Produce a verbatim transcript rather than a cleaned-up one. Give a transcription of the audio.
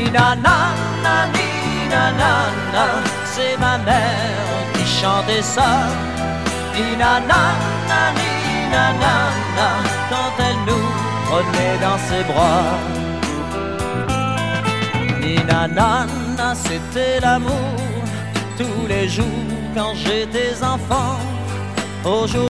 Nina nana, Nina nana, c'est ma mère qui chantait ça. Nina nana, Nina nana, quand elle nous prenait dans ses bras. Nina nana, c'était l'amour tous les jours quand j'étais enfant. Aujourd'hui